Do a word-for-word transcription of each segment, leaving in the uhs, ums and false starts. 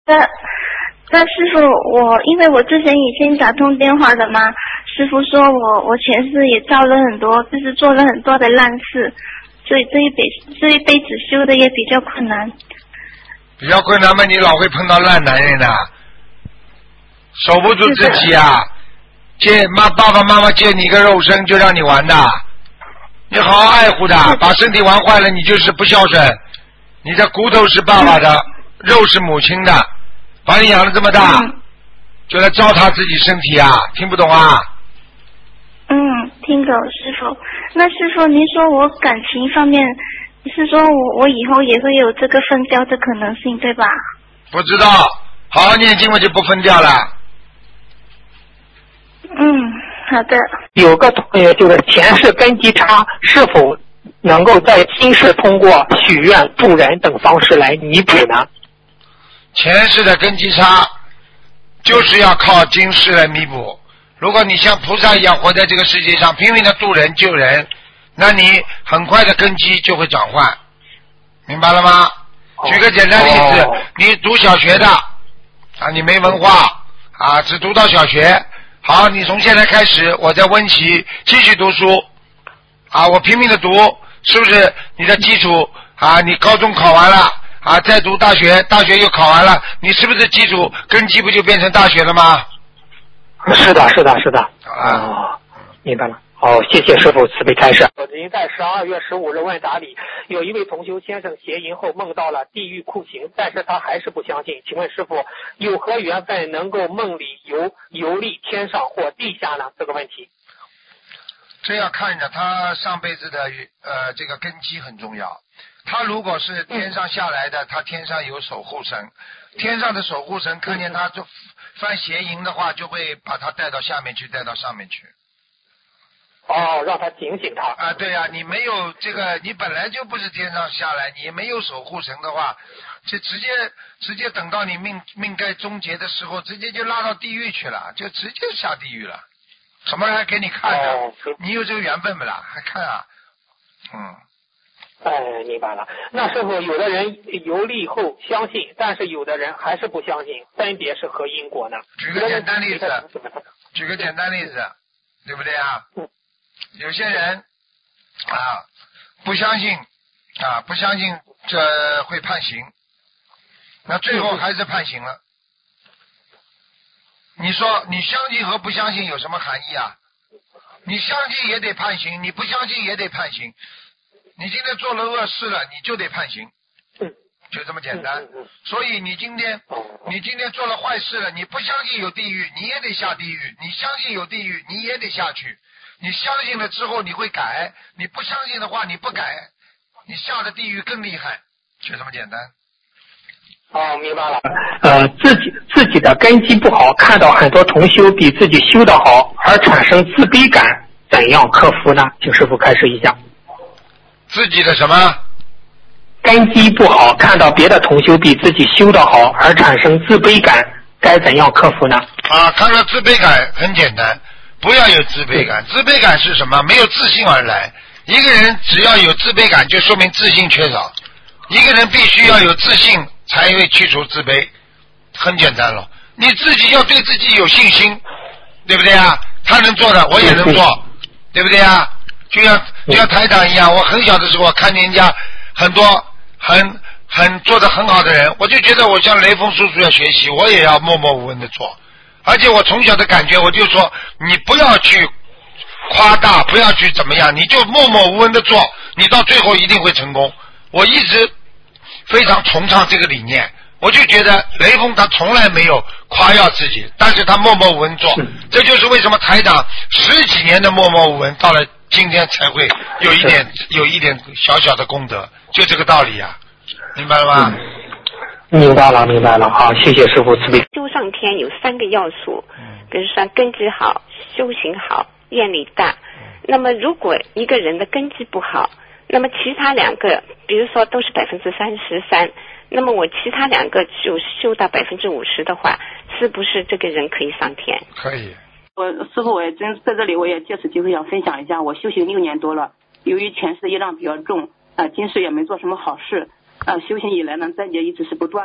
那那师傅，我因为我之前已经打通电话了嘛，师傅说我我前世也造了很多，就是做了很多的烂事，所以这一辈这一辈子修的也比较困难。 比较困难嘛，你老会碰到烂男人的，守不住自己啊！借妈爸爸妈妈借你一个肉身就让你玩的，你好好爱护的，把身体玩坏了你就是不孝顺。你的骨头是爸爸的，嗯、肉是母亲的，把你养了这么大，嗯、就来糟蹋自己身体啊！听不懂啊？ 嗯，听懂师傅。那师傅，您说我感情方面，是说我我以后也会有这个分掉的可能性，对吧？ 不知道，好好念经我就不分掉了。 嗯，好的。 有个同学就是前世根基差，是否能够在今世通过许愿、助人等方式来弥补呢？ 前世的根基差，就是要靠今世来弥补。如果你像菩萨一样活在这个世界上，拼命的助人救人，那你很快的根基就会转换，明白了吗？哦、举个简单例子，哦、你读小学的啊，你没文化啊，只读到小学。好，你从现在开始，我在温习继续读书啊，我拼命的读，是不是你的基础啊？你高中考完了啊，再读大学，大学又考完了，你是不是基础根基不就变成大学了吗？ 是的，是的，是的。啊、哦，明白了。好，谢谢师父慈悲开示。您在十二月十五日问答里，有一位同修先生邪淫后梦到了地狱酷刑，但是他还是不相信。请问师父，有何缘分能够梦里游游历天上或地下呢？这个问题， 这要看着他上辈子的呃这个根基很重要。他如果是天上下来的，他天上有守护神，天上的守护神看见他就犯邪淫的话，就会把他带到下面去，带到上面去。 哦，让他警醒他啊！对呀、啊，你没有这个，你本来就不是天上下来，你没有守护神的话，就直接直接等到你命命该终结的时候，直接就拉到地狱去了，就直接下地狱了。什么还给你看呢？哦、你有这个缘分不啦？还看啊？嗯。 哎，明白了。那师傅，有的人游历后相信，但是有的人还是不相信，分别是何因果呢？ 举个简单例子，举个简单例子，对不对啊？嗯。有些人啊不相信啊不相信这会判刑，那最后还是判刑了。你说你相信和不相信有什么含义啊？你相信也得判刑，你不相信也得判刑。你今天做了恶事了，你就得判刑，就这么简单。所以你今天你今天做了坏事了，你不相信有地狱，你也得下地狱；你相信有地狱，你也得下去。你相信了之后你会改，你不相信的话你不改，你下的地狱更厉害，就这么简单。 哦，明白了。呃，自己自己的根基不好，看到很多同修比自己修得好，而产生自卑感，怎样克服呢？请师父开示一下。 自己的什么？ 根基不好，看到别的同修比自己修得好，而产生自卑感，该怎样克服呢？ 啊，看到自卑感很简单。不要有自卑感，自卑感是什么？没有自信而来。一个人只要有自卑感，就说明自信缺少。一个人必须要有自信，才会去除自卑。很简单了，你自己要对自己有信心，对不对啊？他能做的，我也能做，对不对啊？就像就像台长一样，我很小的时候看见人家很多很很做得很好的人，我就觉得我向雷锋叔叔要学习，我也要默默无闻的做。而且我从小的感觉，我就说你不要去夸大，不要去怎么样，你就默默无闻的做，你到最后一定会成功。我一直非常崇尚这个理念，我就觉得雷锋他从来没有夸耀自己，但是他默默无闻做，这就是为什么台长十几年的默默无闻，到了今天才会有一点有一点小小的功德，就这个道理啊，明白了吗？嗯明白了，明白了。好，谢谢师父慈悲。 修上天有三个要素，比如说根基好、修行好、愿力大。那么如果一个人的根基不好，那么其他两个，比如说都是百分之三十三，那么我其他两个就修到百分之五十的话，是不是这个人可以上天？ 可以。 我师父，我也真在这里，我也借此机会想分享一下，我修行六年多了，由于前世业障比较重，啊、呃，今世也没做什么好事。呃，修行以来呢，灾劫一直是不断的。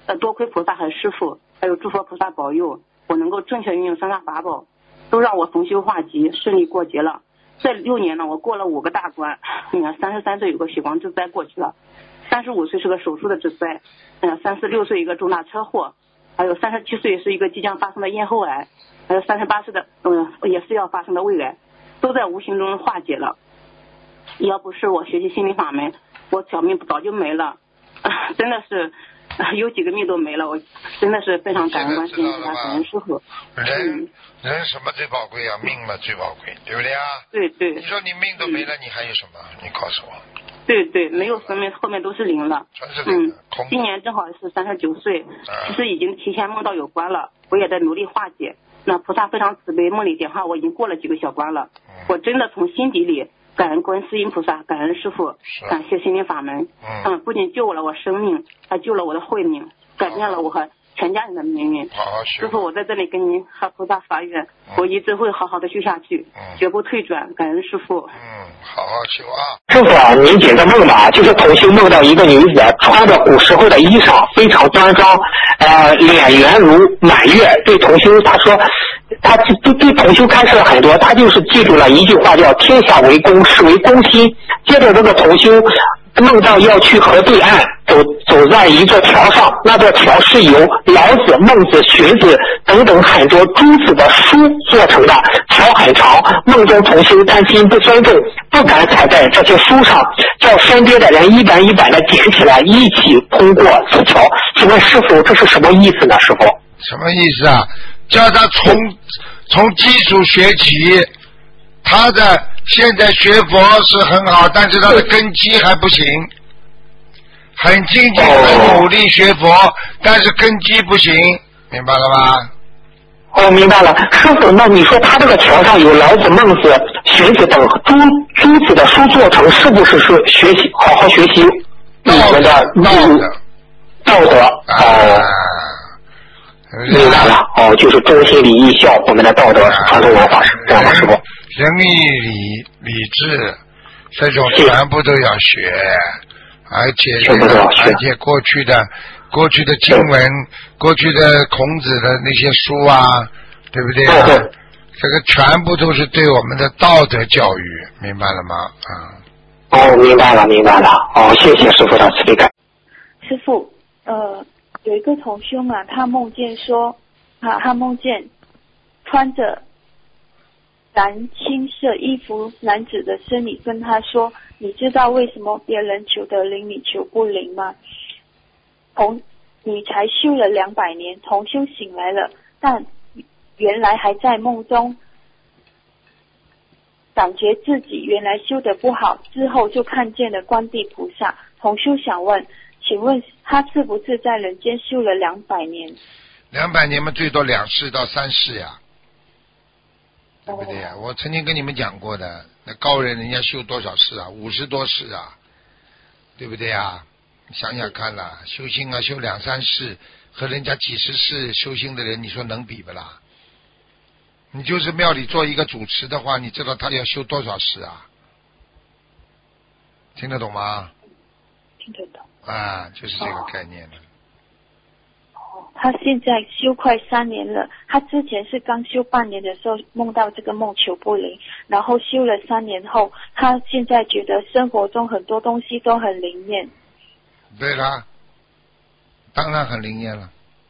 呃，多亏菩萨和师父，还有诸佛菩萨保佑，我能够正确运用三大法宝，都让我逢修化吉，顺利过劫了。这六年呢，我过了五个大关。你看，三十三岁有个血光之灾过去了，三十五岁是个手术的之灾，嗯，三十六岁一个重大车祸，还有三十七岁是一个即将发生的咽喉癌，还有三十八岁的嗯也是要发生的胃癌，都在无形中化解了。要不是我学习心灵法门，我小命早就没了，啊、真的是。有几个命都没了，我真的是非常感恩观世音菩萨，感恩师傅。 人、嗯、人什么最宝贵啊？命嘛最宝贵，对不对啊？ 对对。 你说你命都没了，嗯、你还有什么？你告诉我。 对对，没有生命，后面都是零了。 全是零的。 嗯，今年正好是三十九岁，其实已经提前梦到有关了，我也在努力化解。那菩萨非常慈悲，梦里点化我已经过了几个小关了，嗯、我真的从心底里感恩观世音菩萨，感恩师父，感谢心灵法门。 嗯, 嗯，不仅救了我生命，还救了我的慧命，改变了我和全家人的命运。 好好师父，我在这里跟您和菩萨发愿，嗯、我一直会好好的修下去， 嗯、 绝不退转。感恩师父。 嗯，好好修啊。 师傅啊，您解个梦吧，就是同修梦到一个女子穿着古时候的衣裳，非常端庄，呃，脸圆如满月。对同修他说。他对对同修开示了很多，他就是记住了一句话，叫天下为公，是为公心。接着这个同修梦到要去河对岸，走走在一座桥上，那座桥是由老子、孟子、荀子等等很多诸子的书做成的，桥很长。梦中同修担心不尊重，不敢踩在这些书上，叫身边的人一板一板的捡起来，一起通过此桥。请问师父，这是什么意思呢？师父？ 什么意思啊？叫他从从基础学起，他的现在学佛是很好，但是他的根基还不行，很精进很努力学佛，但是根基不行，明白了吗？ 哦，明白了。师傅，那你说他这个桥上有老子、孟子、荀子等诸诸子的书做成，是不是说学习好好学习你们的道德？道德哦。明白了，哦，就是忠心礼义孝，我们的道德传统文化是这样的，师傅。 仁义礼礼智，这种全部都要学，而且这个而且过去的过去的经文，过去的孔子的那些书啊，对不对啊？ 对对， 这个全部都是对我们的道德教育，明白了吗？啊、 嗯。哦，明白了，明白了。哦，谢谢师傅的慈悲感。 师傅，呃。有一个同兄啊，他梦见说，啊，他梦见穿着蓝青色衣服男子的身影跟他说：“你知道为什么别人求得灵，你求不灵吗？同你才修了两百年，同修醒来了，但原来还在梦中，感觉自己原来修得不好，之后就看见了观地菩萨。同修想问。”请问他是不是在人间修了两百年？ 两百年嘛，最多两世到三世呀，对不对呀？我曾经跟你们讲过的，那高人人家修多少世啊？五十多世啊，对不对呀？想想看啦，修心啊，修两三世和人家几十世修心的人，你说能比不啦？你就是庙里做一个主持的话，你知道他要修多少世啊？听得懂吗？ 听得懂。 啊，就是这个概念了。 哦，他现在修快三年了，他之前是刚修半年的时候梦到这个梦求不灵，然后修了三年后，他现在觉得生活中很多东西都很灵验。 对啦，当然很灵验了。